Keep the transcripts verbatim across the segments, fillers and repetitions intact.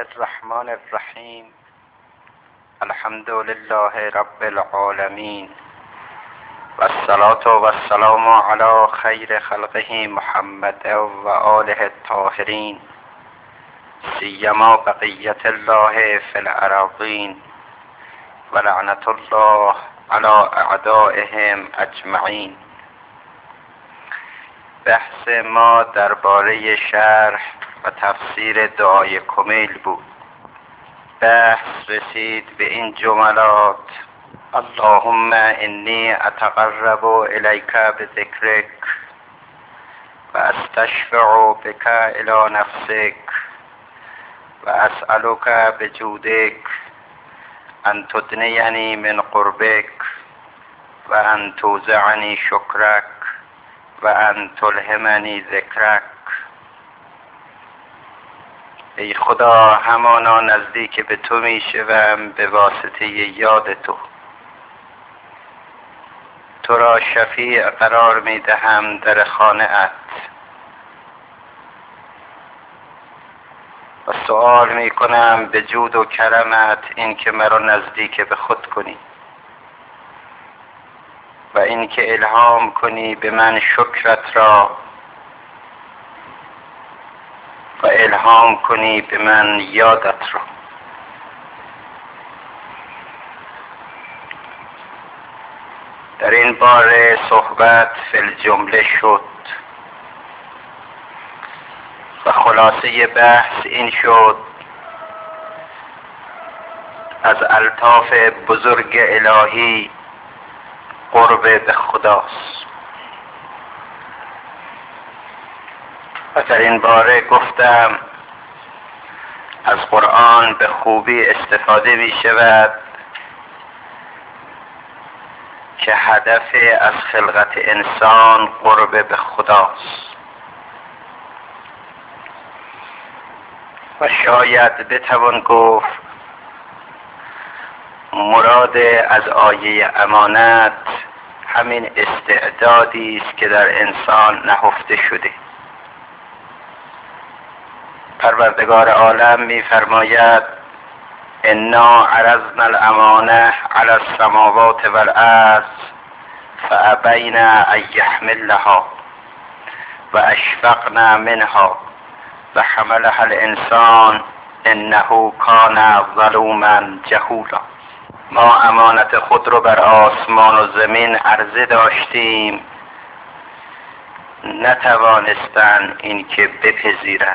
الرحمن الرحیم. الحمد لله رب العالمین و الصلاة و السلام علی خیر خلقه محمد و آله الطاهرین، سیما بقیت الله فی الارضین و لعنت الله علی اعدائهم اجمعین. بحث ما درباره شرح و تفسیر دعای کمیل بود. بحث رسید به این جملات: اللهم انی اتقرب الیک بذکرک و استشفع بک الی نفسک و اسألک بجودک ان تدنینی من قربک و ان توزعنی شکرک و ان تلهمنی ذکرک. ای خدا، همانا نزدیک به تو می شوم به واسطه یاد تو. تو را شفیع قرار می دهم در خانه ات و سؤال می کنم به جود و کرمت این که مرا نزدیک به خود کنی و این که الهام کنی به من شکرت را و الهام کنی به من یادت را. در این باره صحبت فی الجمله شد و خلاصه بحث این شد: از الطاف بزرگ الهی قرب به خداست. و در این باره گفتم از قرآن به خوبی استفاده می شود که هدف از خلقت انسان قرب به خداست و شاید بتوان گفت مراد از آیه امانت همین استعدادی است که در انسان نهفته شده. پروردگار عالم می فرماید: انا عرضنا الامانه علی السماوات والارض فابین ان یحملنها و اشفقن منها و حملها الانسان انه کان ظلوما جهولا. ما امانت خود رو بر آسمان و زمین عرضه داشتیم، نتوانستن این که بپذیرن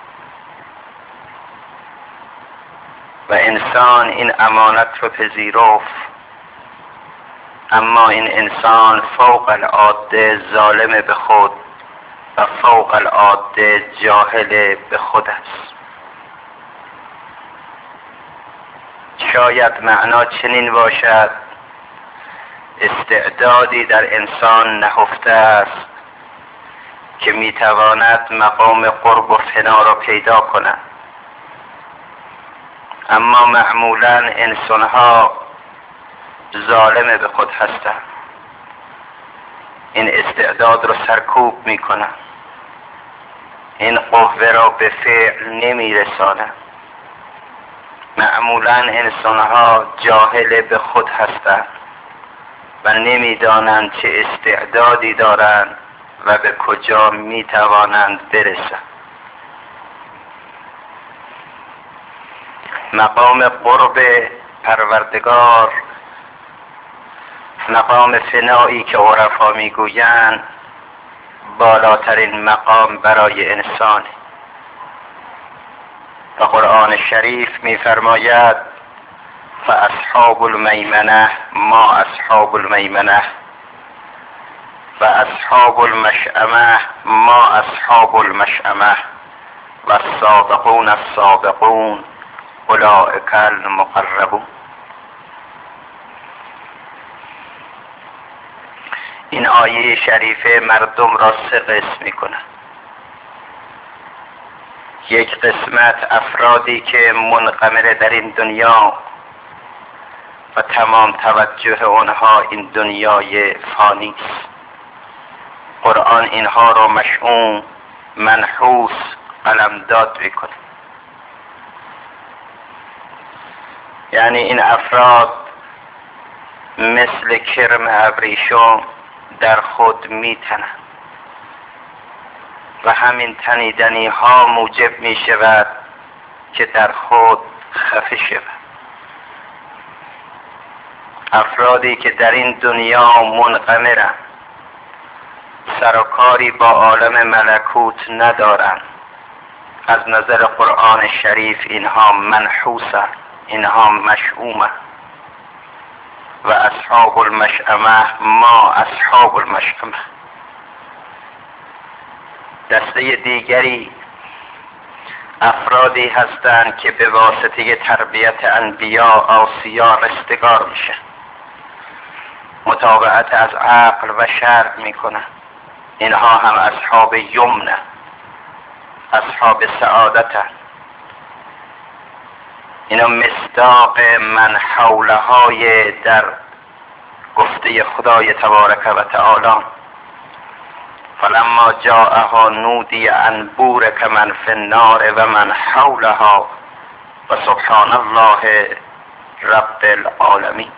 و انسان این امانت رو پذیرفت، اما این انسان فوق العاده ظالم به خود و فوق العاده جاهل به خود است. شاید معنا چنین باشد: استعدادی در انسان نهفته است که میتواند مقام قرب و فنا را پیدا کند، اما معمولا انسانها ظالم به خود هستند. این استعداد را سرکوب میکنند، این قوه را به فعل نمیرسانند. معمولا انسانها جاهل به خود هستند و نمیدانند چه استعدادی دارند و به کجا میتوانند برسند. مقام قرب پروردگار، مقام فنایی که عرفا میگویند، بالاترین مقام برای انسان. و قرآن شریف میفرماید: فاصحاب المیمنه ما اصحاب المیمنه و اصحاب المشأمه ما اصحاب المشأمه و السابقون السابقون اولئک المقربون. این آیه شریفه مردم را سه قسم می‌کند. یک قسمت افرادی که منغمر در این دنیا و تمام توجه آنها این دنیای فانی است. قرآن اینها را مشؤوم، منحوس قلمداد می‌کند. یعنی این افراد مثل کرم ابریشم در خود میتنند و همین تنیدنی ها موجب می شود که در خود خفه شود. افرادی که در این دنیا منقمرند، سر و کاری با عالم ملکوت ندارند، از نظر قرآن شریف اینها منحوسند، اینها مشؤومند. و اصحاب المشأمه ما اصحاب المشأمه. دسته دیگری افرادی هستند که به واسطه تربیت انبیا آسیا رستگار میشن، متابعت از عقل و شرع میکنن. اینها هم اصحاب یمنه، اصحاب سعادتن. اینا مصداق من حولهای در گفته خدای تبارک و تعالی فلما جاءها نودی ان بورک من فی النار و من حولها و سبحان الله رب العالمین.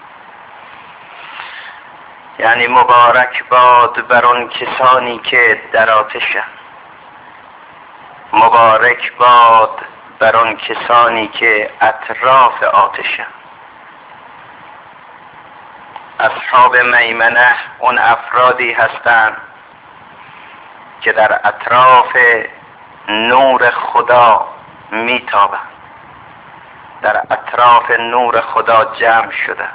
یعنی مبارک باد بر آن کسانی که در آتشند، مبارک باد بر آن کسانی که اطراف آتشند. اصحاب میمنه اون افرادی هستند که در اطراف نور خدا میتابند، در اطراف نور خدا جمع شده،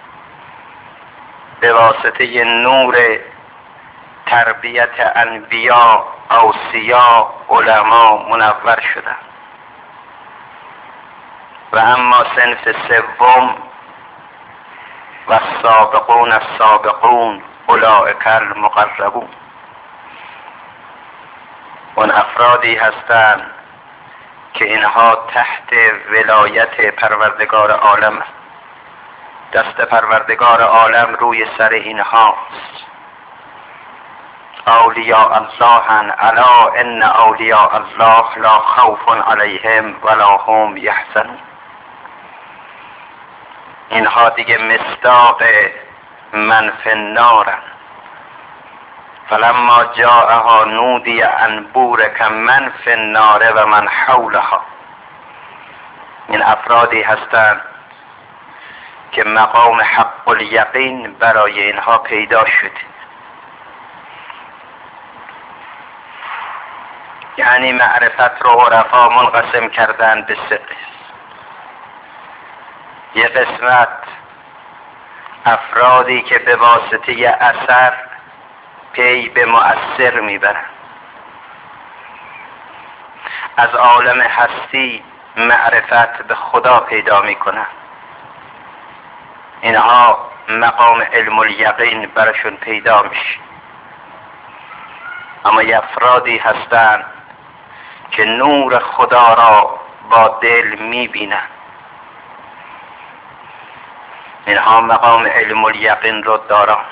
به واسطه نور تربیت انبیا اوصیا علما منور شده. و اما صنف سوم و السابقون السابقون اولئک المقربون، اون افرادی هستند که اینها تحت ولایت پروردگار عالم، دست پروردگار عالم روی سر اینهاست. اولیاء الله الا ان اولیاء الله لا خوف علیهم ولا هم یحزنون. اینها دیگه مصداق من فی النار فلما جاءها نودی ان بورک من فی النار و من حولها. این افرادی هستند که مقام حق الیقین برای اینها پیدا شده. یعنی معرفت رو عرفا منقسم کردن به سه قسم. یه قسمت افرادی که به واسطه اثر پی به مؤثر میبرن، از عالم هستی معرفت به خدا پیدا میکنن. اینها مقام علم الیقین برشون پیدا میشه. اما یه افرادی هستن که نور خدا را با دل میبینن، اینها مقام علم الیقین رو دارن.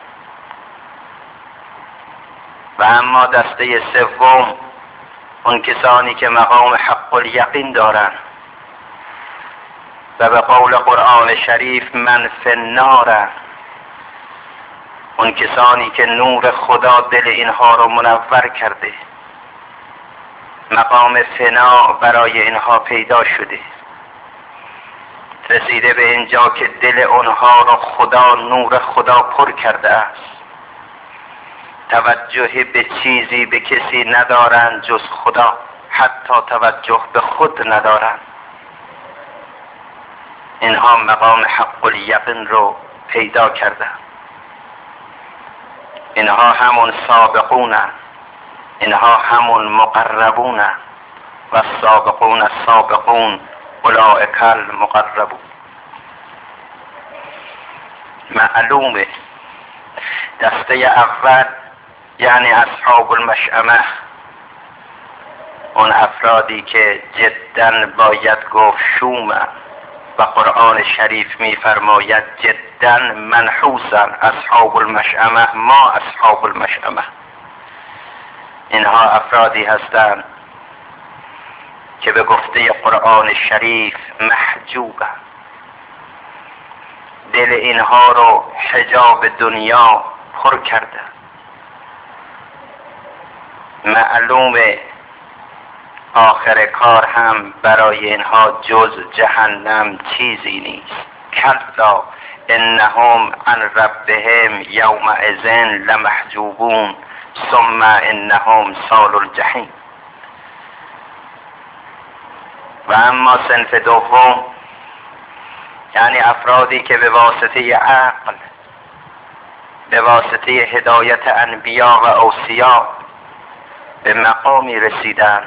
و اما دسته سوم اون کسانی که مقام حق الیقین دارن و به قول قرآن شریف من فی النار، اون کسانی که نور خدا دل اینها رو منور کرده، مقام فنا برای اینها پیدا شده، رسیده به اینجا که دل اونها رو خدا نور خدا پر کرده است، توجه به چیزی به کسی ندارند جز خدا، حتی توجه به خود ندارند. اینها مقام حق الیقین رو پیدا کردن. اینها همون سابقونن، اینها همون مقربونن. و السابقون السابقون اولئک المقربون. معلومه دسته اول یعنی اصحاب المشأمه، اون افرادی که جدا باید گفت شومه و قرآن شریف میفرماید جدا منحوسن اصحاب المشأمه ما اصحاب المشأمه. اینها افرادی هستند که به گفته قرآن شریف محجوبه، دل اینها رو حجاب دنیا پر کرده. معلومه آخر کار هم برای اینها جز جهنم چیزی نیست. کلا انهم عن ربهم یومئذ لمحجوبون ثم انهم صال الجحیم. و اما صنف دوم، یعنی افرادی که به واسطه عقل، به واسطه هدایت انبیا و اوصیا به مقامی رسیدن،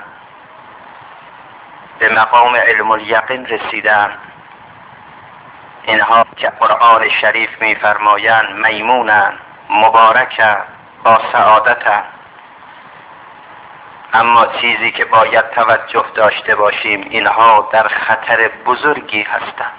به مقام علم الیقین رسیدن، اینها که قرآن شریف می‌فرمایند میمونن، مبارکن، با سعادتن. اما چیزی که باید توجه داشته باشیم، اینها در خطر بزرگی هستند.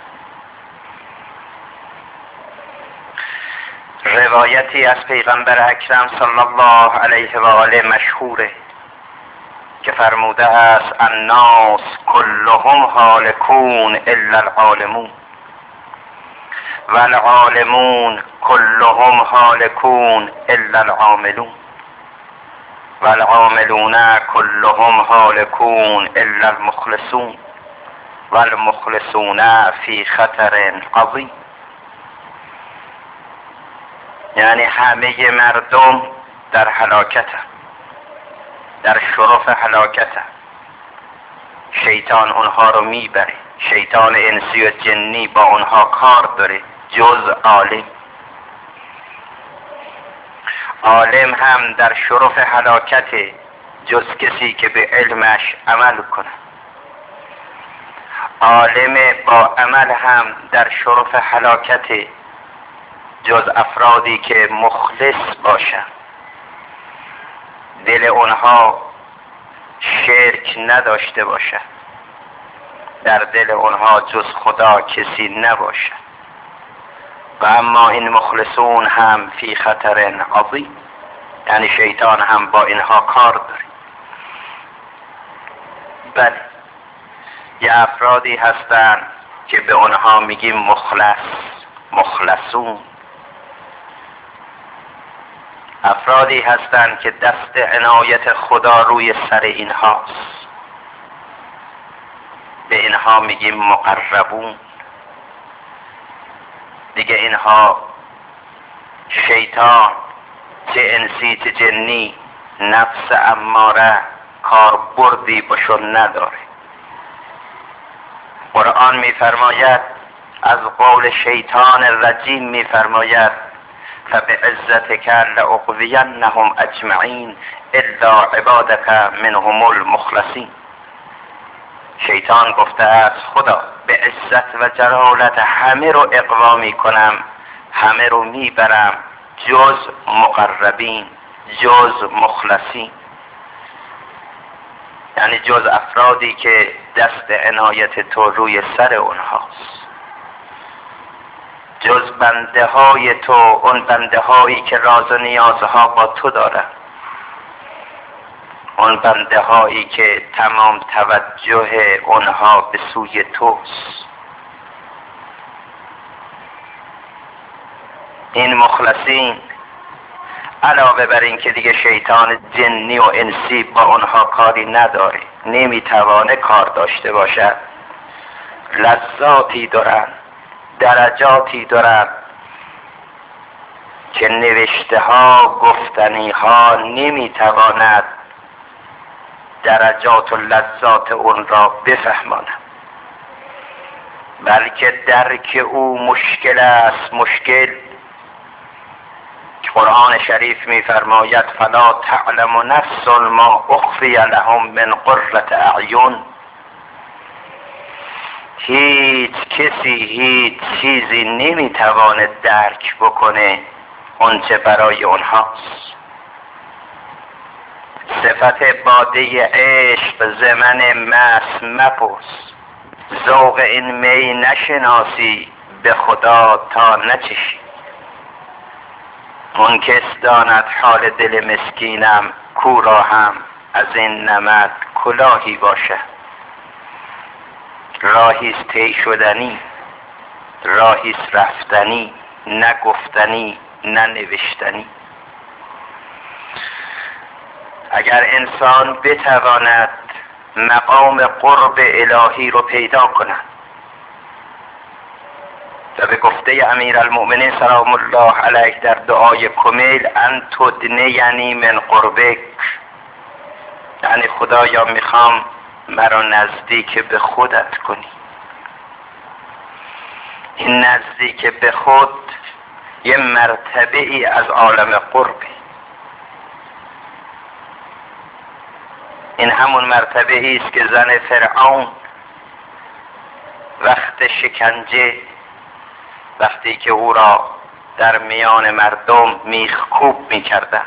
روایتی از پیغمبر اکرم صلی الله علیه و آله مشهوره که فرموده است الناس کلهم هالکون الا العالمون و العالمون کلهم هالکون الا العاملون و العاملون کلهم هالکون الا المخلصون و المخلصون فی خطر عظیم. یعنی همه مردم در هلاکت، در شرف هلاکت. شیطان اونها رو میبره، شیطان انسی و جنی با اونها کار داره، جز عالم. عالم هم در شرف هلاکت، جز کسی که به علمش عمل کنه. عالم با عمل هم در شرف هلاکت، جز افرادی که مخلص باشن، دل اونها شرک نداشته باشه، در دل اونها جز خدا کسی نباشه. و اما این مخلصون هم فی خطر عظیم، یعنی شیطان هم با اینها کار داره. بله، یه افرادی هستن که به اونها میگیم مخلص، مخلصون. افرادی هستند که دست عنایت خدا روی سر اینهاست، به اینها میگیم مقربون. دیگه اینها شیطان چه انسی چه جنی، نفس اماره، کاربردی بشون نداره. قرآن میفرماید از قول شیطان رجیم میفرماید فبعزتك لأغوینهم اجمعین الا عبادك منهم المخلصین. شیطان گفته است خدا به عزت و جلالت همه رو اغوا میکنم، همه رو میبرم جز مقربین، جز مخلصین، یعنی جز افرادی که دست عنایت تو روی سر اونهاست، جز بنده های تو، اون بنده هایی که راز و نیازها با تو دارن، اون بنده هایی که تمام توجه اونها به سوی توست. این مخلصین علاوه بر این که دیگه شیطان جنی و انسی با اونها کاری نداره، نمیتوانه کار داشته باشد، لذاتی دارن، درجاتی دارن که نوشته ها، گفتنی ها نمیتواند درجات و لذات اون را بفهماند، بلکه درک او مشکل است. مشکل قرآن شریف میفرماید فلا تعلم نفس ما اخفی لهم من قرة اعین. هیچ کسی هیچ چیزی نمیتواند درک بکنه اونچه برای اونهاست. صفت باده عشق زمن مس مپرس، ذوق این می نشناسی به خدا تا نچشی. اون کس داند حال دل مسکینم، کو را هم از این نمد کلاهی باشه. راهی طی شدنی، راهی رفتنی، نه گفتنی نه نوشتنی. اگر انسان بتواند مقام قرب الهی رو پیدا کند و به گفته امیرالمؤمنین سلام الله علیه در دعای کمیل ان تدنینی من قربک، یعنی خدایا میخوام مرا نزدیک به خودت کنی. این نزدیک به خود یه مرتبه ای از عالم قربه. این همون مرتبه ای است که زن فرعون وقت شکنجه، وقتی که او را در میان مردم میخکوب میکردند،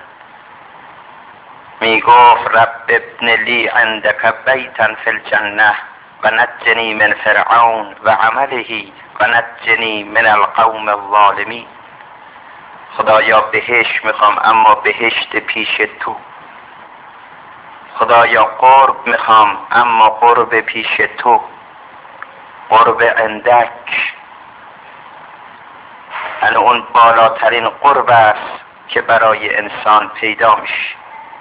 میگفت رب ابن لی عندک بیتا فی الجنه و نجنی من فرعون و عمله و نجنی من القوم الظالمین. خدایا بهشت میخوام اما بهشت پیش تو. خدایا قرب میخوام اما قرب پیش تو، قرب عندک. یعنی اون بالاترین قرب است که برای انسان پیدا میشه.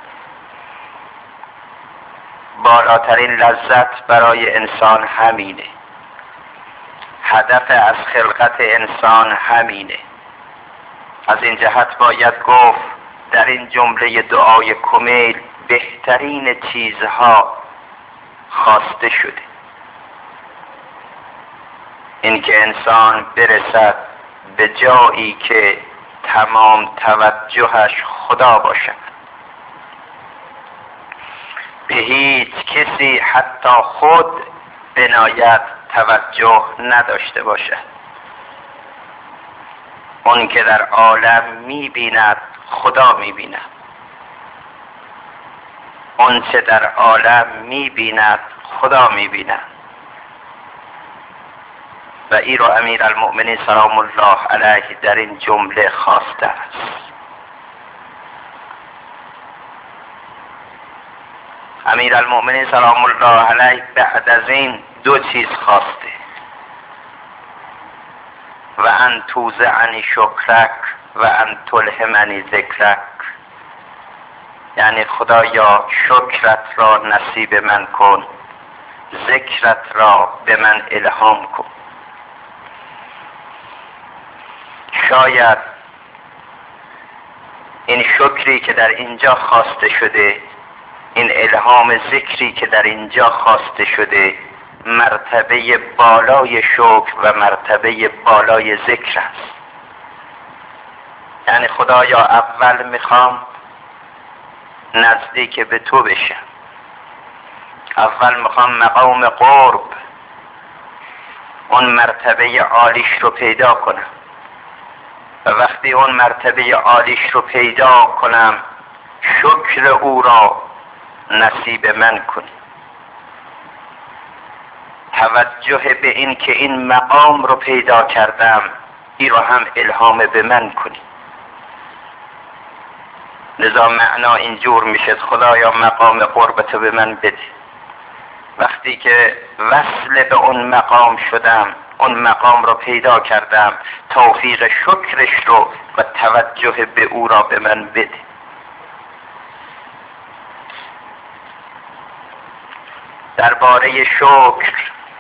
بالاترین لذت برای انسان همینه. هدف از خلقت انسان همینه. از این جهت باید گفت در این جمله دعای کمیل بهترین چیزها خواسته شده. این که انسان برسد به جایی که تمام توجهش خدا باشد، به هیچ کسی حتی خود بناید توجه نداشته باشد. اون که در عالم میبیند خدا میبیند، اون چه در عالم میبیند خدا میبیند. و ای رو امیرالمؤمنین سلام الله علیه در این جمله خواسته است. امیرالمؤمنین سلام الله علیه بعد از این دو چیز خواسته: و ان توزعنی شکرک و ان تلهمنی ذکرک، یعنی خدایا شکرت را نصیب من کن، ذکرت را به من الهام کن. شاید این شکری که در اینجا خواسته شده، این الهام ذکری که در اینجا خواسته شده، مرتبه بالای شکر و مرتبه بالای ذکر است. یعنی خدایا اول میخوام نزدیک به تو بشم، اول میخوام مقام قرب، اون مرتبه عالیش رو پیدا کنم و وقتی اون مرتبه عالیش رو پیدا کنم شکر او را نصیب من کنی. توجه به این که این مقام رو پیدا کردم این رو هم الهام به من کنی. لذا معنا اینجور میشه: خدایا مقام قربت به من بده. وقتی که وصل به اون مقام شدم، اون مقام رو پیدا کردم، توفیق شکرش رو و توجه به او را به من بده. درباره شکر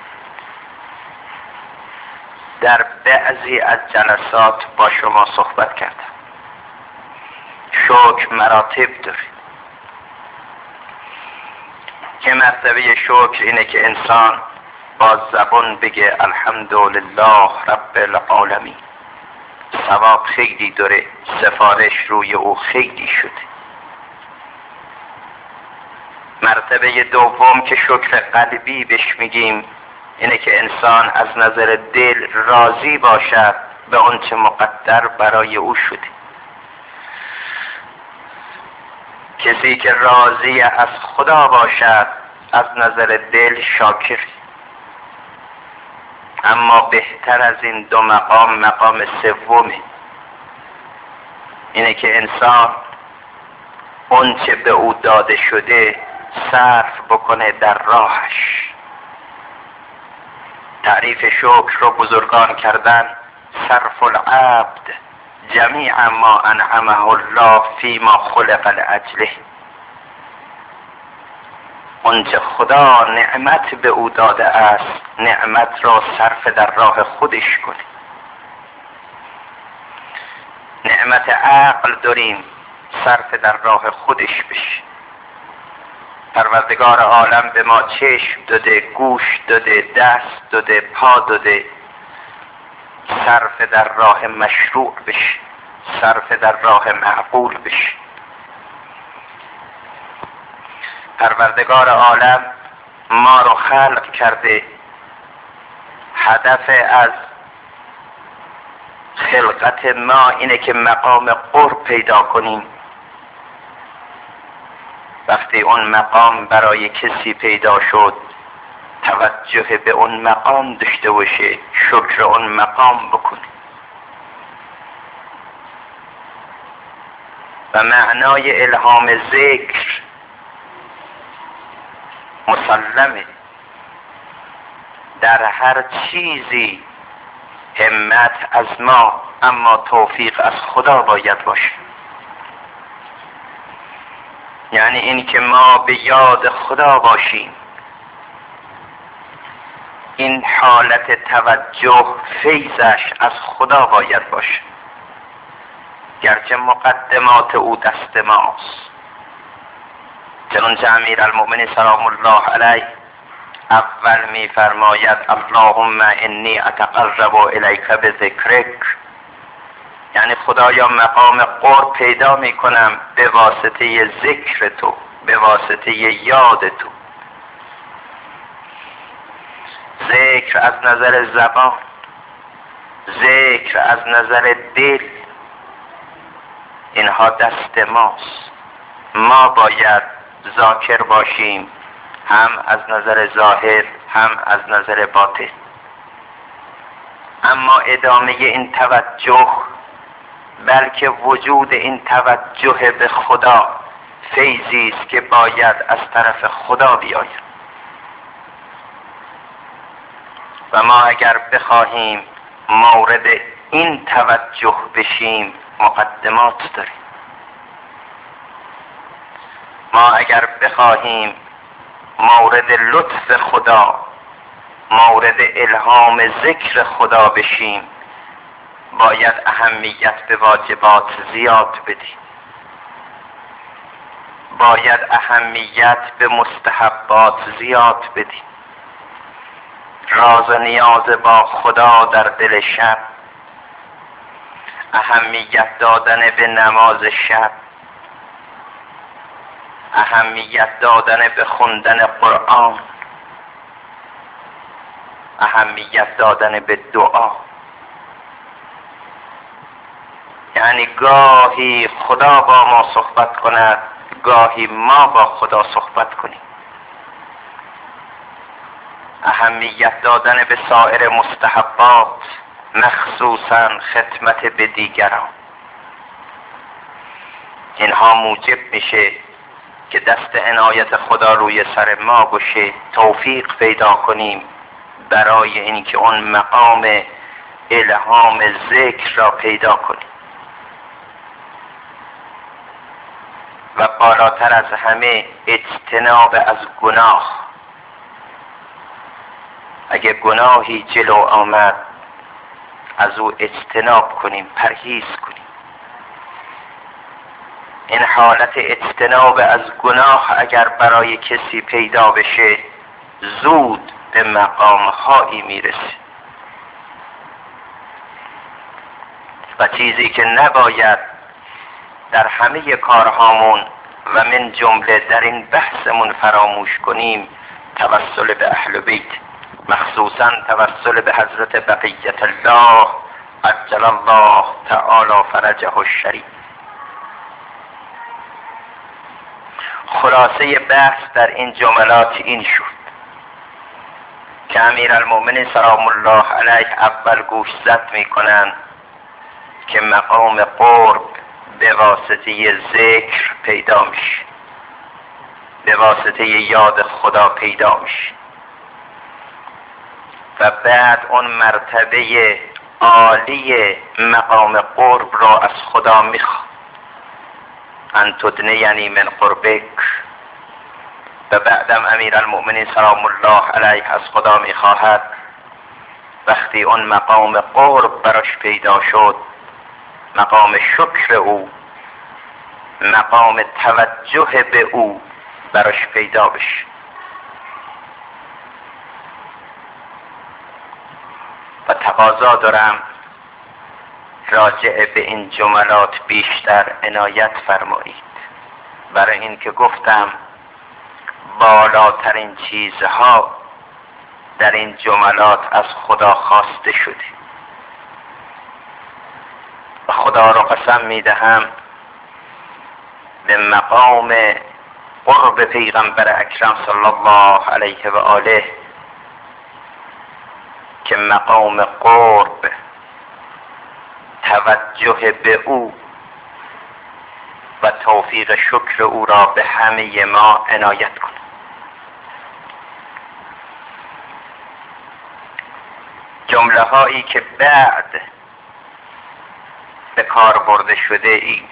در بعضی از جلسات با شما صحبت کردم. شکر مراتب داره. که مرتبه شکر اینه که انسان با زبان بگه الحمدلله رب العالمین. ثواب خیلی داره، سفارش روی او خیلی شده. مرتبه دوم که شکر قلبی بهش میگیم اینه که انسان از نظر دل راضی باشد به آنچه مقدر برای او شده. کسی که راضی از خدا باشد از نظر دل شاکر. اما بهتر از این دو مقام مقام سومه، اینه که انسان اون چه به او داده شده صرف بکنه در راهش. تعریف شکر رو بزرگان کردن صرف العبد جمیع ما انعمه الله فیما خلق لاجله. اونچه خدا نعمت به او داده است نعمت را صرف در راه خودش کنه. نعمت عقل داریم، صرف در راه خودش بشه. پروردگار عالم به ما چشم داده، گوش داده، دست داده، پا داده، صرف در راه مشروع بشه، صرف در راه معقول بشه. پروردگار عالم ما رو خلق کرده، هدف از خلقت ما اینه که مقام قرب پیدا کنیم. وقتی اون مقام برای کسی پیدا شد توجه به اون مقام داشته باشه، شکر اون مقام بکنه. و معنای الهام ذکر مسلمه، در هر چیزی همت از ما اما توفیق از خدا باید باشه. یعنی این که ما به یاد خدا باشیم، این حالت توجه فیضش از خدا باید باشه، گرچه مقدمات او دست ماست. چنانچه امیرالمؤمنین سلام الله علیه اول می فرماید اللهم انی اتقرب الیک بذکرک، یعنی خدایا مقام قرب پیدا می کنم به واسطه ذکر تو، به واسطه یاد تو. ذکر از نظر زبان، ذکر از نظر دل، اینها دست ماست. ما باید ذاکر باشیم، هم از نظر ظاهر هم از نظر باطن. اما ادامه این توجه، بلکه وجود این توجه به خدا فیضی است که باید از طرف خدا بیاید. و ما اگر بخواهیم مورد این توجه بشیم مقدمات داریم. ما اگر بخواهیم مورد لطف خدا، مورد الهام ذکر خدا بشیم باید اهمیت به واجبات زیاد بدیم، باید اهمیت به مستحبات زیاد بدیم. راز و نیاز با خدا در دل شب، اهمیت دادن به نماز شب، اهمیت دادن به خوندن قرآن، اهمیت دادن به دعا. یعنی گاهی خدا با ما صحبت کند، گاهی ما با خدا صحبت کنیم. اهمیت دادن به سایر مستحبات، مخصوصاً خدمت به دیگران. اینها موجب میشه که دست عنایت خدا روی سر ما باشه، توفیق پیدا کنیم برای اینکه اون مقام الهام ذکر را پیدا کنیم. و بالاتر از همه اجتناب از گناه. اگه گناهی جلو آمد از او اجتناب کنیم، پرهیز کنیم. این حالت اجتناب از گناه اگر برای کسی پیدا بشه زود به مقام هایی میرسه. و چیزی که نباید در همه کارهامون و من جمله در این بحثمون فراموش کنیم توسل به اهل بیت، مخصوصا توسل به حضرت بقیت الله عجل الله تعالی فرجه الشریف. خلاصه بحث در این جملات این شد که امیرالمؤمنین سلام الله علیه اول گوشزد میکنن که مقام قرب به واسطه ذکر پیدا میشه، به واسطه یاد خدا پیدا میشه. و بعد اون مرتبه عالی مقام قرب را از خدا میخواد. ان تدنیانی من قربک. و بعدم امیر المؤمنین سلام الله علیه از خدا میخواهد وقتی اون مقام قرب براش پیدا شد، مقام شکر او، مقام توجه به او براش پیدا بشه. و تقاضا دارم راجع به این جملات بیشتر عنایت فرمایید، برای این که گفتم بالاترین چیزها در این جملات از خدا خواسته شده. و خدا را قسم میدهم به مقام قرب پیغمبر اکرم صلی الله علیه و آله که مقام قرب توجه به او و توفیق شکر او را به همه ما عنایت کند. جمله هایی که بعد به کار برده شده این: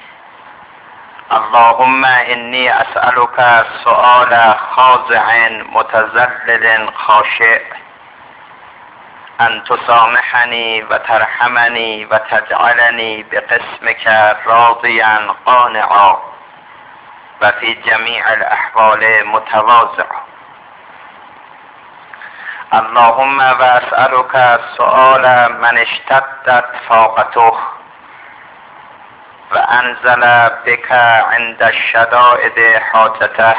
اللهم انی اسألک سؤال خاضع متذلل خاشع ان تسامحنی و ترحمنی و تجعلنی بقسمك راضیا قانعا و فی جمیع الاحوال متواضعا. اللهم و اسألک سؤال من اشتدت فاقته و انزل بك عند الشدائد حاجته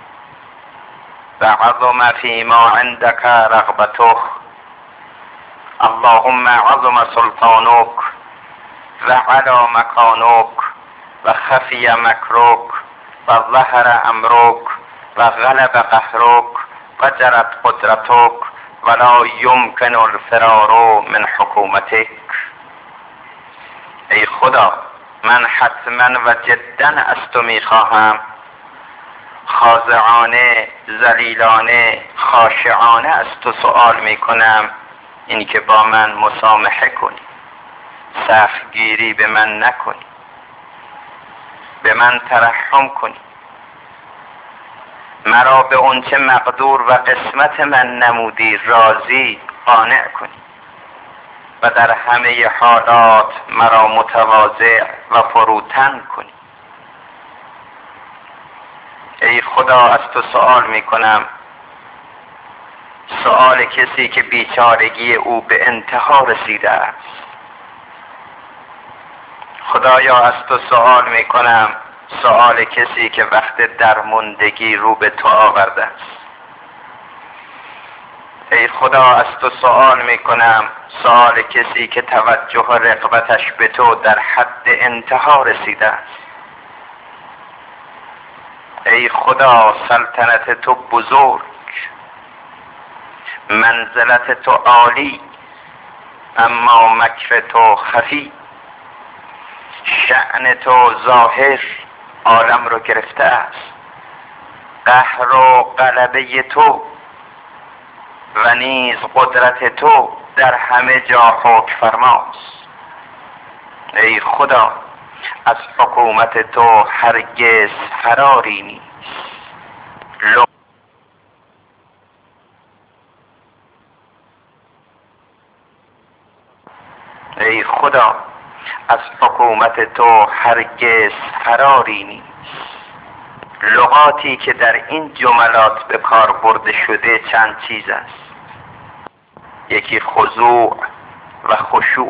و عظم فيما عندك رغبته. اللهم عظم سلطانك و علا مکانک و خفی مکرک و ظهر امرک و غلب قهرک و جرت قدرتک ولا یمکن الفرار من حکومتک. ای خدا، من حتما و جدا از تو میخواهم، خاضعانه، ذلیلانه، خاشعانه از تو سؤال میکنم این که با من مسامحه کنی، سختگیری به من نکنی، به من ترحم کنی، مرا به اون چه مقدور و قسمت من نمودی راضی قانع کنی و در همه حالات مرا متواضع و فروتن کنی. ای خدا، از تو سؤال میکنم، سؤال کسی که بیچارگی او به انتها رسیده است. خدایا، از تو سؤال میکنم، سؤال کسی که وقت درماندگی رو به تو آورده است. ای خدا، از تو سؤال میکنم، سؤال کسی که توجه و رغبتش به تو در حد انتها رسیده است. ای خدا، سلطنت تو بزرگ، منزلت تو عالی، اما مکر تو خفی، شأن تو ظاهر عالم رو گرفته است. قهر و غلبه تو و نیز قدرت تو در همه جا حکم فرماست. ای خدا، از حکومت تو هرگز فراری نیست. ای خدا، از حکومت تو هرگز فراری نیست. لغاتی که در این جملات به کار برده شده چند چیز است. یکی خضوع و خشوع.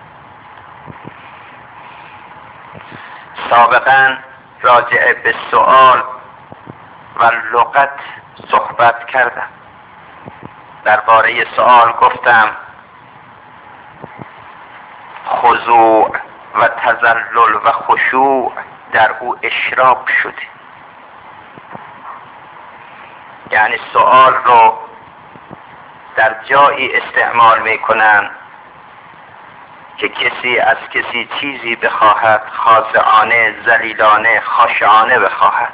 سابقا راجع به سؤال و لغت صحبت کردم. درباره سؤال گفتم خضوع و تذلل و خشوع در او اشراق شده، یعنی سؤال رو در جایی استعمال میکنن که کسی از کسی چیزی بخواهد، خاضعانه، ذلیلانه، خاشعانه بخواهد.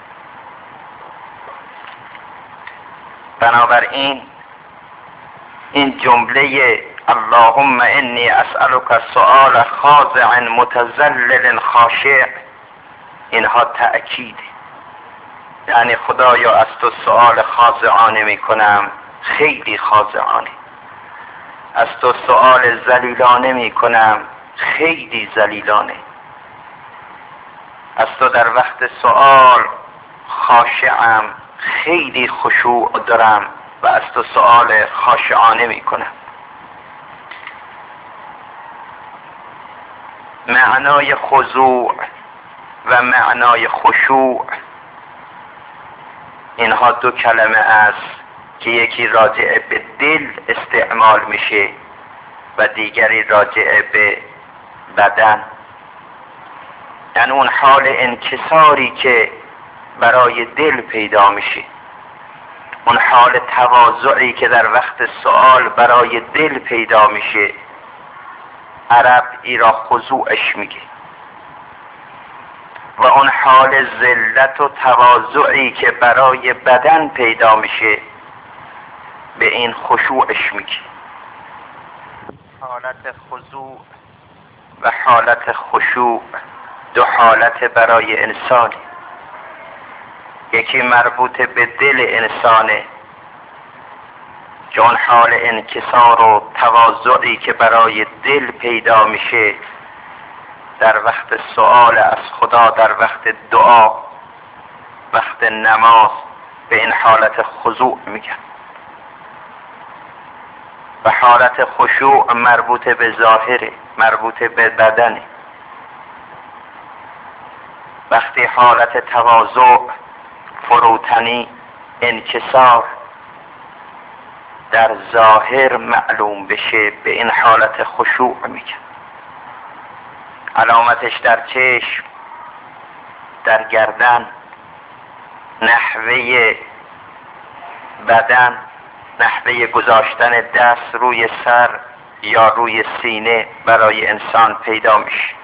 بنابراین این جمله اللهم انی اسألک سؤال خاضع متذلل خاشع، اینها تأکیده. یعنی خدایا از تو سؤال خاضعانه میکنم، خیلی خاضعانه. از تو سؤال ذلیلانه میکنم، خیلی ذلیلانه. از تو در وقت سؤال خاشعم، خیلی خشوع دارم و از تو سؤال خاشعانه میکنم. معنای خضوع و معنای خشوع اینها دو کلمه است که یکی راجع به دل استعمال میشه و دیگری راجع به بدن. یعنی اون حال انکساری که برای دل پیدا میشه، اون حال تواضعی که در وقت سؤال برای دل پیدا میشه، عرب ایرا خضوعش میگه. و اون حال ذلت و تواضعی که برای بدن پیدا میشه، به این خشوعش میگه. حالت خضوع و حالت خشوع دو حالت برای انسانی. یکی مربوط به دل انسانه که اون حال انکسار و تواضعی که برای دل پیدا میشه در وقت سؤال از خدا، در وقت دعا، وقت نماز، به این حالت خضوع میگن. و حالت خشوع مربوط به ظاهره، مربوط به بدنه. وقتی حالت تواضع، فروتنی، انکسار در ظاهر معلوم بشه، به این حالت خشوع میگن. علامتش در چشم، در گردن، نحوه بدن، نحوه گذاشتن دست روی سر یا روی سینه برای انسان پیدا میشه.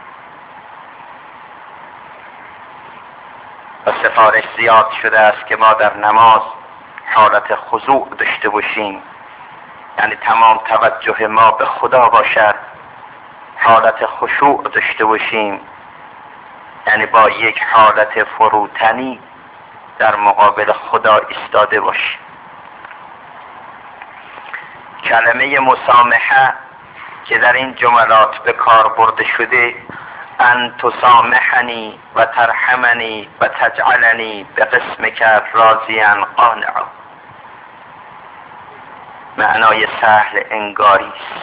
و سفارش زیاد شده است که ما در نماز حالت خضوع داشته باشیم، یعنی تمام توجه ما به خدا باشد. حالت خشوع داشته باشیم، یعنی با یک حالت فروتنی در مقابل خدا ایستاده باشیم. کلمه مسامحه که در این جملات به کار برده شده، ان تسامحنی و ترحمنی و تجعلنی به قسمک راضیا قانعا، معنای سهل انگاری است.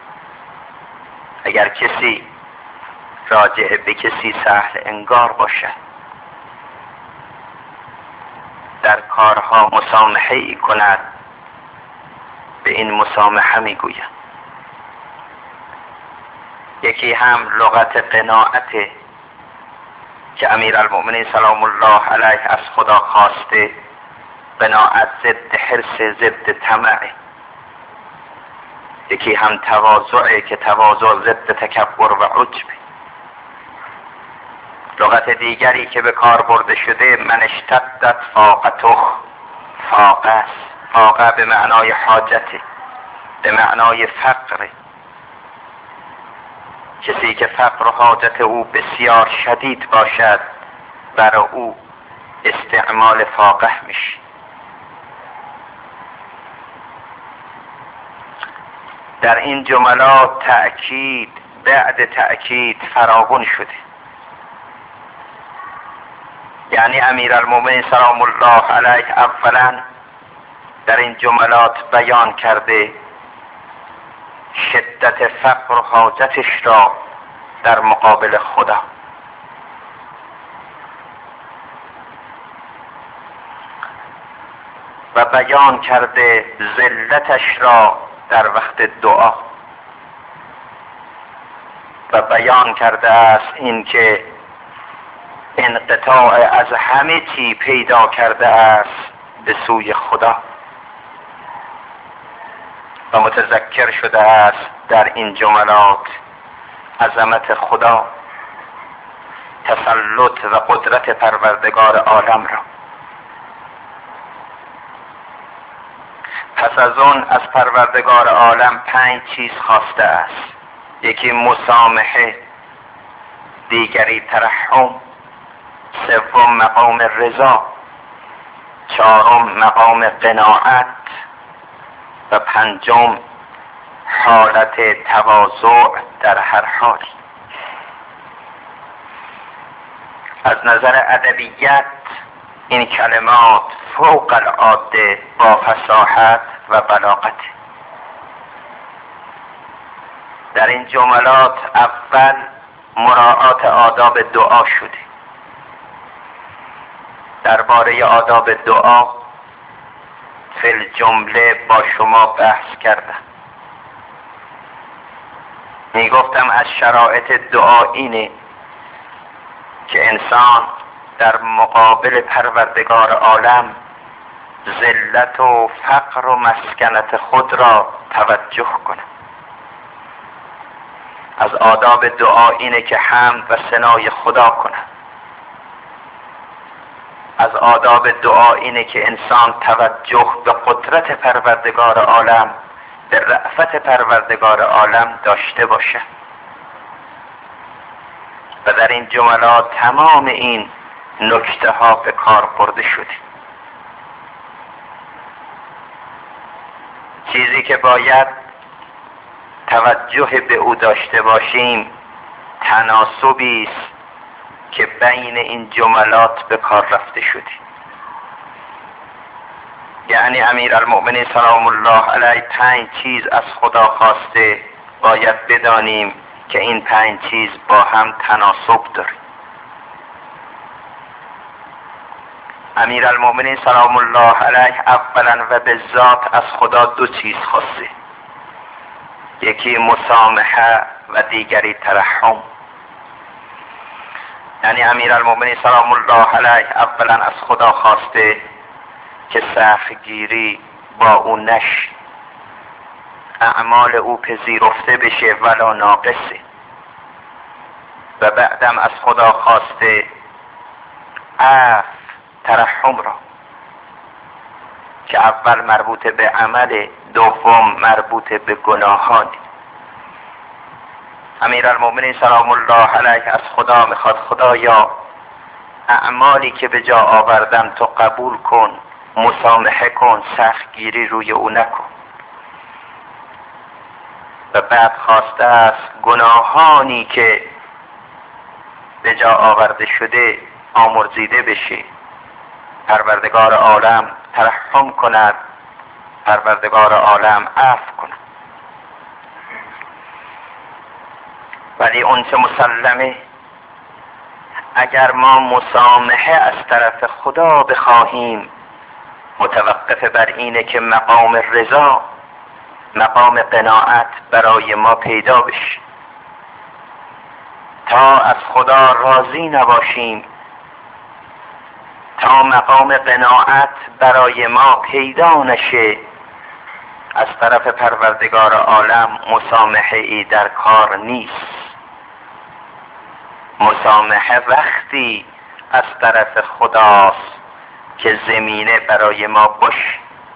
اگر کسی راجع به کسی سهل انگار باشد، در کارها مسامحه ای کند، به این مسامحه میگوید. یکی هم لغت قناعت که امیرالمؤمنین سلام الله علیه از خدا خواسته. قناعت ضد حرص، ضد طمع. یکی هم تواضع که تواضع ضد تکبر و عجب. لغت دیگری که به کار برده شده من اشتدت فاقته، فاقه است. فاقه به معنای حاجته، به معنای فقر. کسی که فقر و حاجت او بسیار شدید باشد، برای او استعمال فاقه میشه. در این جملات تأکید بعد تأکید فراوان شده. یعنی امیرالمؤمنین سلام الله علیه اولا در این جملات بیان کرده شدت فقر و حاجتش را در مقابل خدا. و بیان کرده ذلتش را در وقت دعا. و بیان کرده است این که انقطاع از همه چی پیدا کرده است به سوی خدا. و متذکر شده است در این جملات عظمت خدا، تسلط و قدرت پروردگار عالم را. پس از اون از پروردگار عالم پنج چیز خواسته است. یکی مسامحه، دیگری ترحم، سوم مقام رضا، چهارم مقام قناعت و پنجم حالت تواضع در هر حال. از نظر ادبیات این کلمات فوق العاده با فصاحت و بلاغت. در این جملات اول مراعات آداب دعا شده. درباره آداب دعا فی الجمله با شما بحث کردم. می گفتم از شرایط دعا اینه که انسان در مقابل پروردگار عالم ذلت و فقر و مسکنت خود را توجه کنه. از آداب دعا اینه که حمد و ثنای خدا کنه. از آداب دعا اینه که انسان توجه به قدرت پروردگار عالم، به رأفت پروردگار عالم داشته باشه. و در این جملات تمام این نکته ها به کار برده شده. چیزی که باید توجه به او داشته باشیم تناسبی است که بین این جملات به کار رفته شده. یعنی امیرالمؤمنین سلام الله علیه پنج چیز از خدا خواسته، باید بدانیم که این پنج چیز با هم تناسب داره. امیرالمؤمنین سلام الله علیه اولا و به ذات از خدا دو چیز خواسته، یکی مسامحه و دیگری ترحم. یعنی امیرالمؤمنین سلام الله علیه اولا از خدا خواسته که سختگیری با او نشه، اعمال او پذیرفته بشه ولا ناقصه. و بعدم از خدا خواسته عفو، ترحم را، که اول مربوط به عمل، دوم مربوط به گناهان. امیرالمؤمنین سلام الله علیه از خدا میخواد خدایا اعمالی که به جا آوردم تو قبول کن، مسامحه کن، سختگیری روی او نکن. و بعد خواسته است گناهانی که به جا آورده شده آمرزیده بشه، پروردگار عالم ترحم کند، پروردگار عالم عفو کند. ولی اون چه مسلمه اگر ما مسامحه از طرف خدا بخواهیم متوقف بر اینه که مقام رضا، مقام قناعت برای ما پیدا بشه. تا از خدا راضی نباشیم، تا مقام قناعت برای ما پیدا نشه، از طرف پروردگار عالم مسامحه ای در کار نیست. مسامحه وقتی از طرف خداست که زمینه برای ما باشه.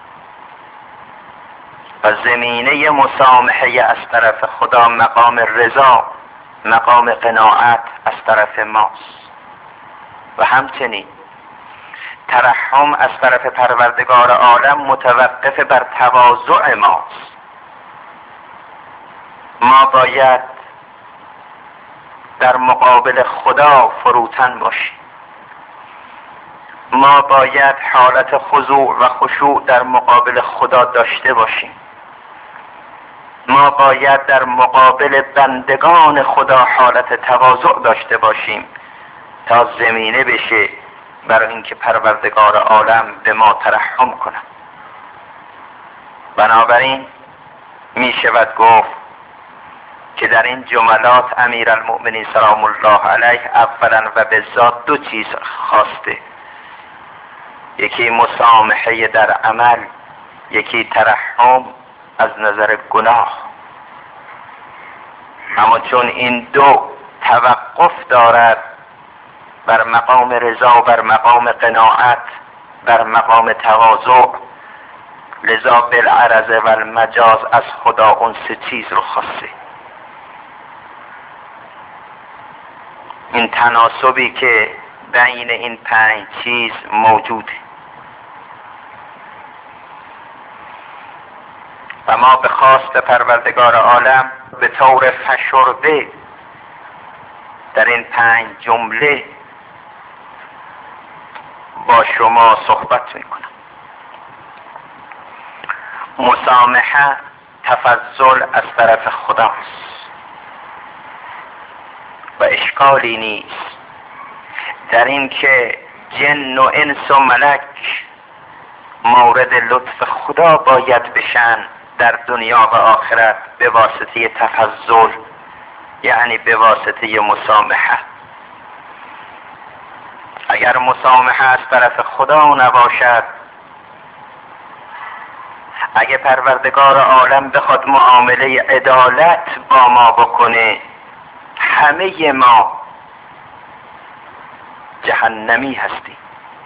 و زمینه مسامحه از طرف خدا مقام رضا، مقام قناعت از طرف ماست. و همچنین ترحم از طرف پروردگار عالم متوقف بر تواضع ماست. ما باید در مقابل خدا فروتن باشیم. ما باید حالت خضوع و خشوع در مقابل خدا داشته باشیم. ما باید در مقابل بندگان خدا حالت تواضع داشته باشیم تا زمینه بشه برای اینکه پروردگار عالم به ما ترحم کنه. بنابراین می شود گفت که در این جملات امیرالمؤمنین سلام الله علیه اولا و به ذات دو چیز خواسته، یکی مسامحه در عمل، یکی ترحم از نظر گناه. اما چون این دو توقف دارد بر مقام رضا، بر مقام قناعت، بر مقام تواضع، لذا بالعرض و المجاز از خدا اون سه چیز رو خواسته. این تناسبی که بین این پنج چیز موجوده و ما به خواست پروردگار عالم به طور فشرده در این پنج جمله با شما صحبت میکنم. مسامحه تفضل از طرف خداست و اشکالی نیست در این که جن و انس و ملک مورد لطف خدا باید بشن در دنیا و آخرت به واسطه تفضل، یعنی به واسطه مسامحه. اگر مسامحه از طرف خدا نباشد، اگه پروردگار عالم بخواد معامله عدالت با ما بکنه، همه ما جهنمی هستیم.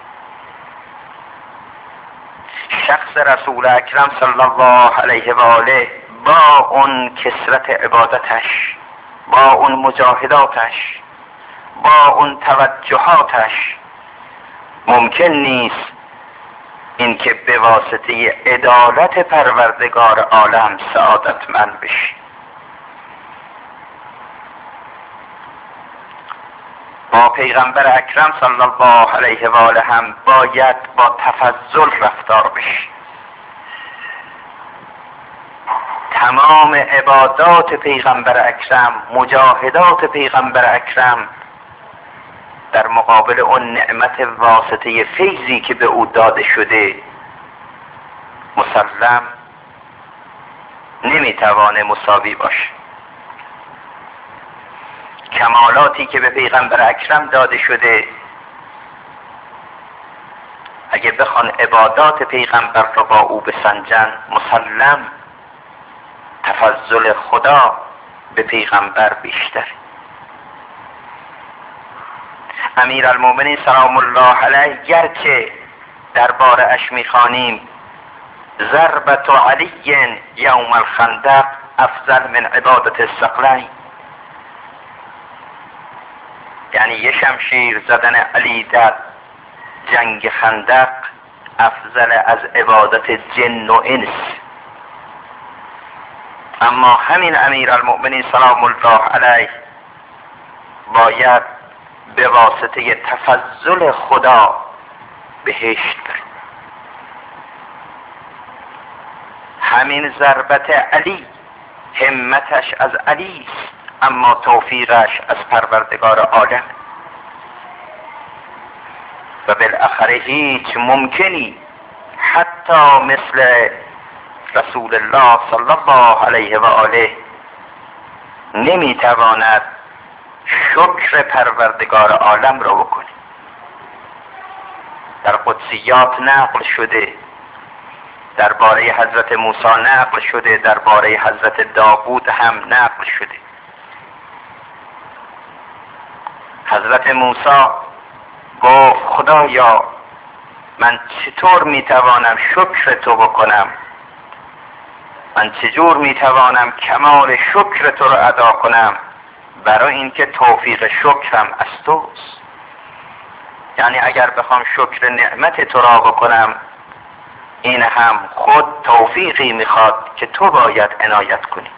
شخص رسول اکرم صلی الله علیه و آله با اون کثرت عبادتش، با اون مجاهداتش، با اون توجهاتش، ممکن نیست اینکه به واسطه عدالت پروردگار عالم سعادتمند بشی. با پیغمبر اکرم صلی الله علیه و آله هم باید با تفضل رفتار بشی. تمام عبادات پیغمبر اکرم، مجاهدات پیغمبر اکرم در مقابل اون نعمت واسطه فیضی که به او داده شده مسلم نمیتوانه مساوی باشه. کمالاتی که به پیغمبر اکرم داده شده، اگه بخوان عبادات پیغمبر رو با او بسنجن، مسلم تفضل خدا به پیغمبر بیشتر. امیر المومنین سلام الله علیه گرچه درباره اش میخوانیم ضربت علی یوم الخندق افضل من عبادت الثقلین، یعنی یه شمشیر زدن علی در جنگ خندق افضل از عبادت جن و انس. اما همین امیر المؤمنین سلام الله علیه باید به واسطه تفضل خدا بهشت بره. همین ضربت علی همتش از علی است، اما توفیقش از پروردگار عالم و بالاخره هیچ ممکنی حتی مثل رسول الله صلی الله علیه و آله نمیتواند شکر پروردگار عالم را بکنه. در قدسیات نقل شده، درباره حضرت موسی نقل شده، درباره حضرت داوود هم نقل شده. حضرت موسی گفت خدایا من چطور میتوانم شکر تو بکنم؟ من چجور میتوانم کمال شکر تو را ادا کنم؟ برای اینکه توفیق شکرم از توست. یعنی اگر بخوام شکر نعمت تو را بکنم، این هم خود توفیقی میخواد که تو باید عنایت کنی.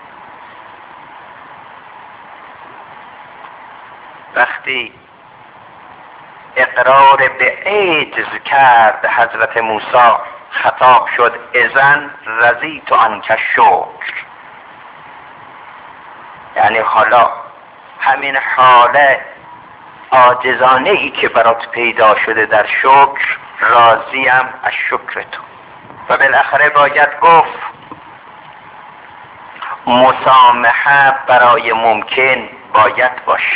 وقتی اقرار به عجز کرد حضرت موسی، خطاب شد اذن رضیت عنک الشکر، یعنی حالا همین حاله عاجزانه ای که برات پیدا شده در شکر، راضیم از شکر تو. و بالاخره باید گفت مسامحه برای ممکن باید باشه.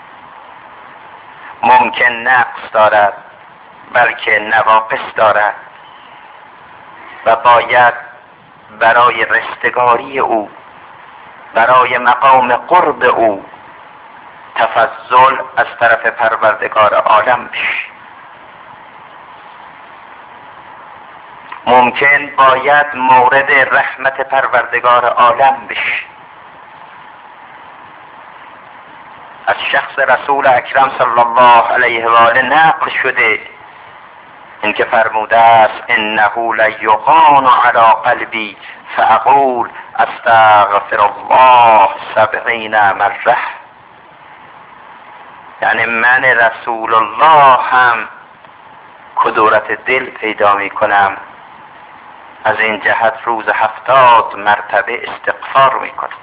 ممکن نقص دارد بلکه نواقص دارد و باید برای رستگاری او، برای مقام قرب او تفضل از طرف پروردگار عالم بشه. ممکن باید مورد رحمت پروردگار عالم بشه. از شخص رسول اکرم صلی الله علیه و آله نقل شده اینکه فرموده است انه لیغان علی قلبی فاقول استغفر الله سبعین مره. یعنی من رسول الله هم کدورت دل پیدا می کنم، از این جهت روز هفتاد مرتبه استغفار می کنم.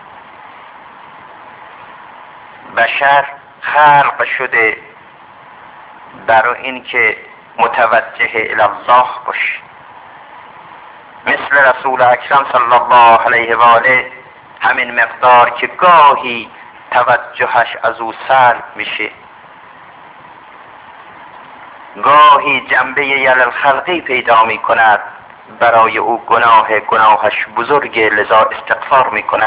بشر خلق شده برای اینکه متوجه الی الله باشه. مثل رسول اکرم صلی الله علیه و آله همین مقدار که گاهی توجهش از او سلب میشه، گاهی جنبه یل الخلقی پیدا می کند، برای او گناه گناهش بزرگ، لذا استغفار می کند.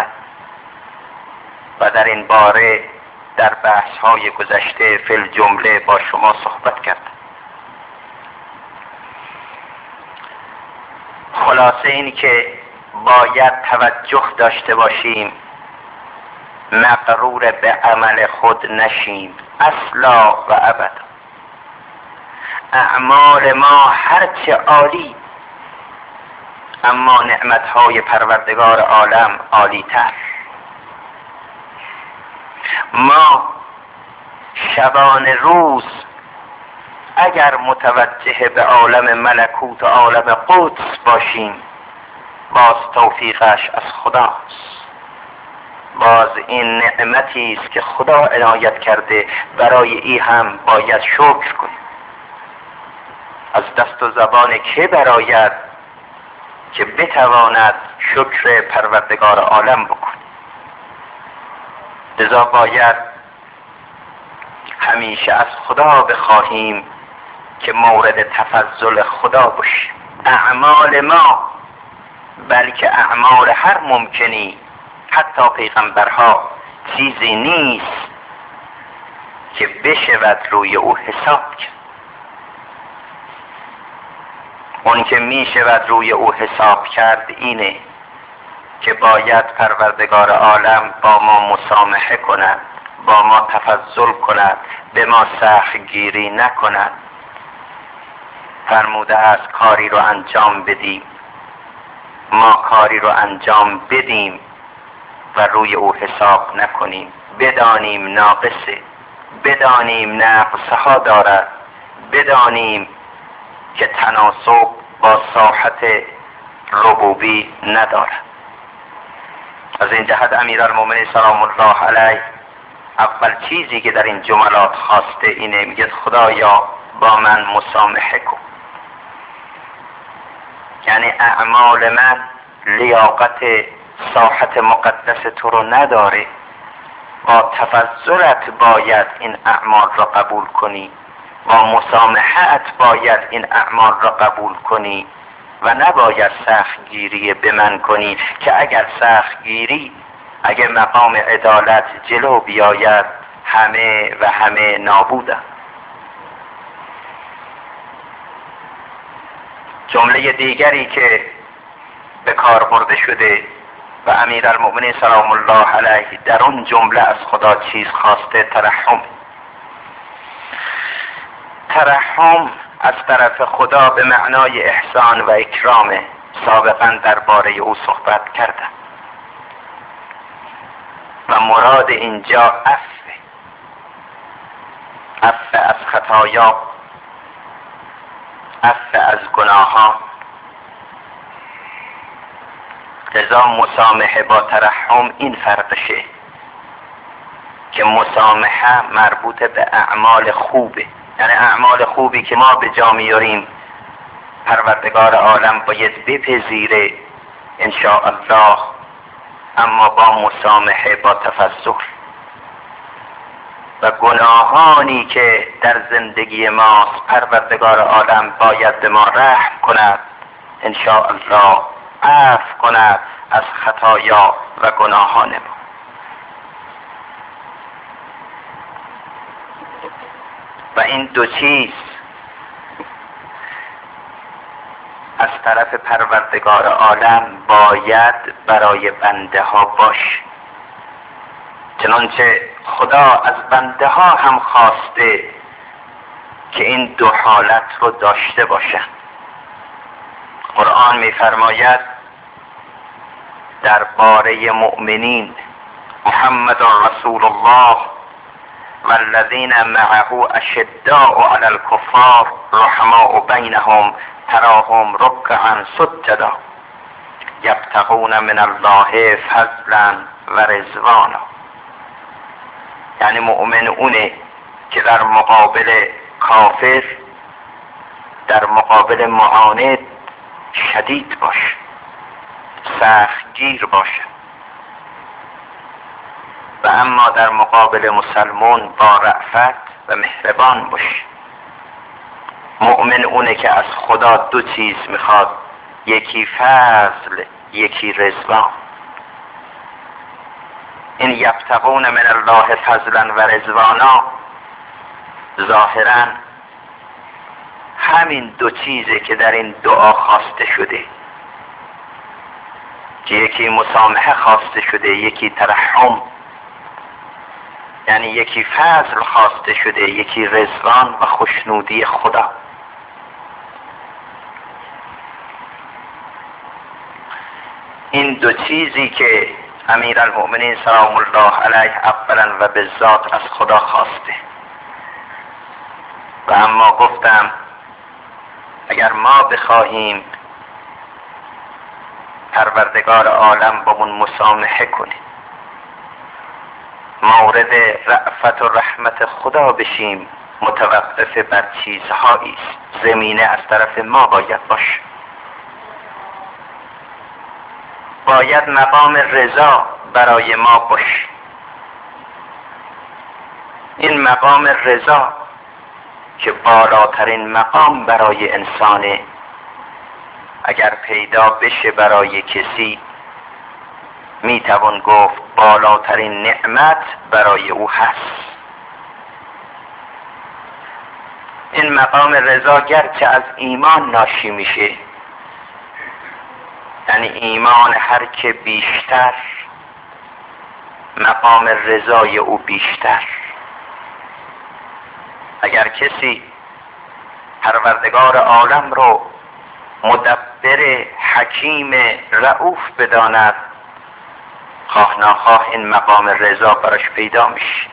و در این باره در بحث های گذشته فی الجمله با شما صحبت کرد. خلاصه این که باید توجه داشته باشیم، مغرور به عمل خود نشیم اصلا و ابدا. اعمال ما هرچه عالی، اما نعمتهای پروردگار عالم عالی تر. ما شبان روز اگر متوجه به عالم ملکوت و عالم قدس باشیم، باز توفیقش از خداست. باز این نعمتی است که خدا عنایت کرده، برای این هم باید شکر کنیم. از دست و زبان که براید که بتواند شکر پروردگار عالم بکن. لذا باید همیشه از خدا بخواهیم که مورد تفضل خدا باشیم. اعمال ما، بلکه اعمال هر ممکنی، حتی پیغمبرها، چیزی نیست که بشود روی او حساب کرد. اون که می شود روی او حساب کرد اینه که باید پروردگار عالم با ما مسامحه کند، با ما تفضل کند، به ما سخت گیری نکند. فرموده است کاری رو انجام بدیم، ما کاری رو انجام بدیم و روی او حساب نکنیم. بدانیم ناقصه، بدانیم نقصها دارد، بدانیم که تناسب با ساحت ربوبی ندارد. از این جهت امیرالمومنین سلام الله علیه اول چیزی که در این جملات خواسته اینه، میگه خدایا با من مسامحه کن. یعنی اعمال من لیاقت ساحت مقدس تو رو نداره، با تفضلت باید این اعمال را قبول کنی، با مسامحت باید این اعمال را قبول کنی و نباید سخت گیری به من کنی، که اگر سخت گیری، اگر مقام عدالت جلو بیاید، همه و همه نابودند. جمله دیگری که به کار برده شده و امیرالمومنین سلام الله علیه در اون جمله از خدا چیز خواسته، ترحم. ترحم از طرف خدا به معنای احسان و اکرامه. سابقا درباره او صحبت کردم و مراد اینجا عفو، عفو از خطایا، عفو از گناهان. لذا مسامحه با ترحم این فرقشه که مسامحه مربوط به اعمال خوبه، یعنی اعمال خوبی که ما به جا میاریم پروردگار عالم باید بپذیره ان شاء الله، اما با مسامحه، با تفضل. و گناهانی که در زندگی ماست پروردگار عالم باید به ما رحم کند، ان شاء الله عفو کند از خطایا و گناهان ما. و این دو چیز از طرف پروردگار عالم باید برای بنده ها باش، چنانچه خدا از بنده ها هم خواسته که این دو حالت رو داشته باشند. قرآن می‌فرماید درباره مؤمنین: محمد رسول الله والذین معه اشداء علی الکفار رحماء بینهم تراهم رکعا سجدا یبتغون من الله فضلا و رضوانا. یعنی مؤمن اونه که در مقابل کافر، در مقابل معاند شدید باشه، سخت گیر باشه، و اما در مقابل مسلمان با رأفت و مهربان باشه. مؤمن اونه که از خدا دو چیز میخواد: یکی فضل، یکی رضوان. این یبتغون من الله فضلا و رضوانا ظاهرا همین دو چیزه که در این دعا خواسته شده، که یکی مسامحه خواسته شده، یکی ترحم، یعنی یکی فضل خواسته شده، یکی رضوان و خوشنودی خدا. این دو چیزی که امیرالمؤمنین سلام الله علیه اولا و به ذات از خدا خواسته. و اما گفتم اگر ما بخواهیم پروردگار عالم با من مسامحه کنه، مورد رأفت و رحمت خدا بشیم، متوقف بر چیزهایی است. زمینه از طرف ما باید باشه. باید مقام رضا برای ما باشه. این مقام رضا که بالاترین مقام برای انسانه، اگر پیدا بشه برای کسی میتوان گفت بالاترین نعمت برای او هست. این مقام رضا گرچه از ایمان ناشی میشه، یعنی ایمان هر که بیشتر، مقام رضای او بیشتر. اگر کسی پروردگار عالم رو مدبر حکیم رؤوف بداند، خواه ناخواه این مقام رضا براش پیدا میشه.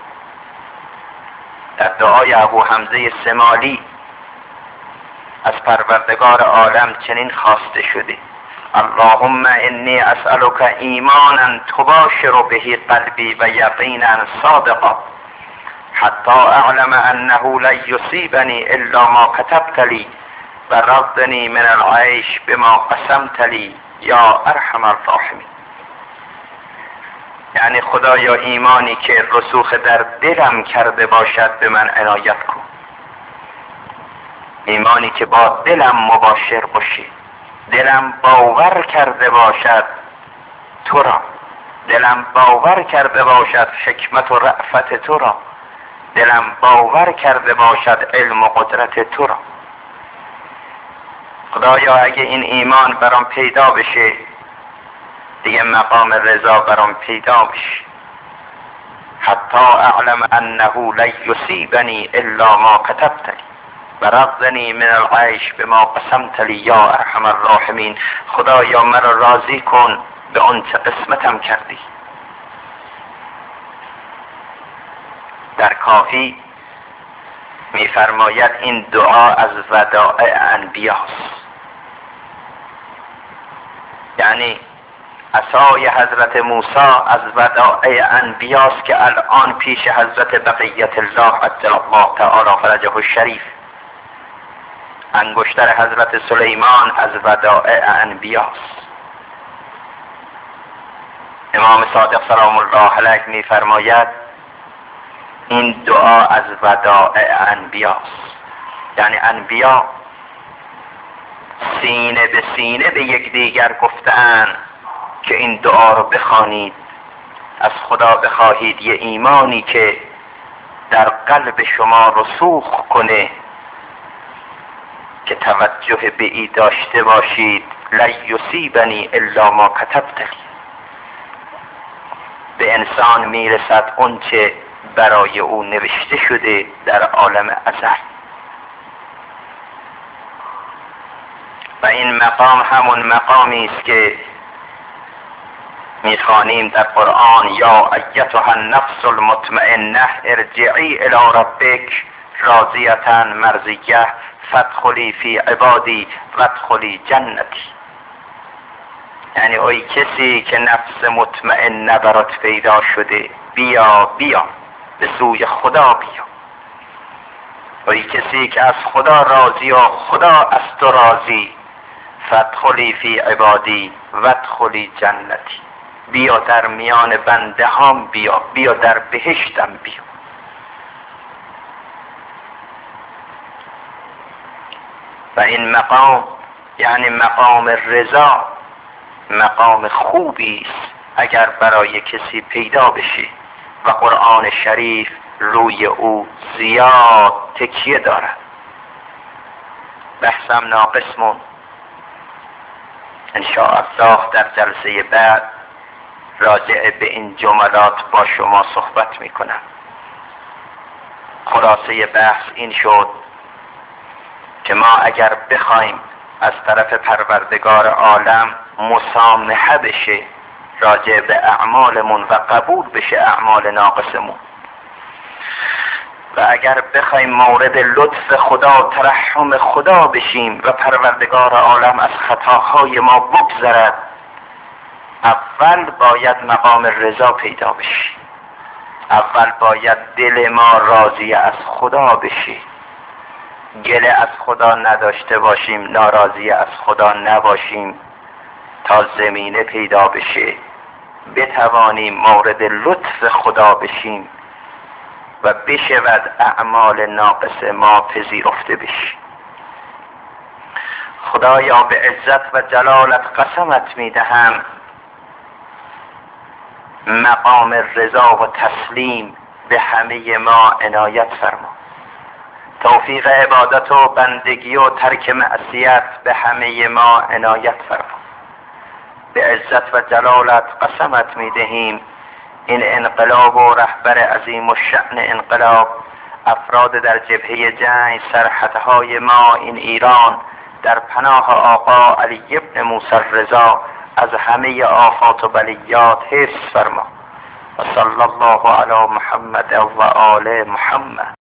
در دعای ابو حمزه سمالی از پروردگار عالم چنین خواسته شده: اللهم انی اسألک ایمانا تباشر به قلبی و یقینا صادقا حتی اعلم انه لن یصیبنی الا ما کتبت لی و رضنی من العیش بما قسمت لی یا ارحم الراحمین. یعنی خدایا ایمانی که رسوخ در دلم کرده باشد به من عنایت کن، ایمانی که با دلم مباشر باشه، دلم باور کرده باشد تو را، دلم باور کرده باشد حکمت و رأفت تو را، دلم باور کرده باشد علم و قدرت تو را. خدایا اگه این ایمان برام پیدا بشه، دیگه مقام رضا برام پیدا بشه. حتی اعلم انه لن یصیبنی الا ما کتبت لی و رضنی من العیش بما قسمت لی یا ارحم الراحمین. خدایا مرا راضی کن به آنچه قسمتم کردی. در کافی میفرماید این دعا از ودائع انبیاست، یعنی عصای حضرت موسی از ودائع انبیاست که الان پیش حضرت بقیت الله عجل الله تعالی فرجه الشریف. انگشتر حضرت سلیمان از ودائع انبیاست. امام صادق سلام الله علیه میفرماید این دعا از ودائع انبیاست، یعنی انبیا سینه به سینه به یکدیگر گفتند که این دعا رو بخوانید، از خدا بخواهید یه ایمانی که در قلب شما رسوخ کنه، که توجه به ای داشته باشید لن یصیبنی الا ما کتبت لی. به انسان میرسد اون چه برای او نوشته شده در عالم ازل. و این مقام همون مقامی است که میخوانیم در قرآن یا ایتها النفس المطمئنه ارجعی الی ربک راضیة مرضیه فادخلی فی عبادی وادخلی جنتی. یعنی اوی کسی که نفس مطمئنه برات پیدا شده، بیا بیا به سوی خدا بیا. اوی کسی که از خدا راضی و خدا از تو راضی، فادخلی فی عبادی وادخلی جنتی. بیا در میان بنده هام بیا، بیا در بهشتم بیا. و این مقام یعنی مقام رضا، مقام خوبی است اگر برای کسی پیدا بشه و قرآن شریف روی او زیاد تکیه دارد. بحثم ناقصمون انشاءالله در جلسه بعد راجع به این جملات با شما صحبت میکنم. خلاصه بحث این شد که ما اگر بخوایم از طرف پروردگار عالم مسامحه بشه راجع به اعمالمون و قبول بشه اعمال ناقصمون، و اگر بخوایم مورد لطف خدا و ترحم خدا بشیم و پروردگار عالم از خطاهای ما بگذرد، اول باید مقام رضا پیدا بشه. اول باید دل ما راضی از خدا بشه، گله از خدا نداشته باشیم، ناراضی از خدا نباشیم، تا زمینه پیدا بشه بتوانیم مورد لطف خدا بشیم و بشود اعمال ناقص ما پذیرفته بشه. خدایا به عزت و جلالت قسمت میدهم مقام رضا و تسلیم به همه ما عنایت فرما. توفیق عبادت و بندگی و ترک معصیت به همه ما عنایت فرما. به عزت و جلالت قسمت میدهیم این انقلاب و رهبر عظیم الشأن انقلاب، افراد در جبهه جنگ، سرحدهای ما این ایران، در پناه آقا علی ابن موسی الرضا از همه آفات و بلیات حفظ فرما. و صلی الله علی محمد و آل محمد.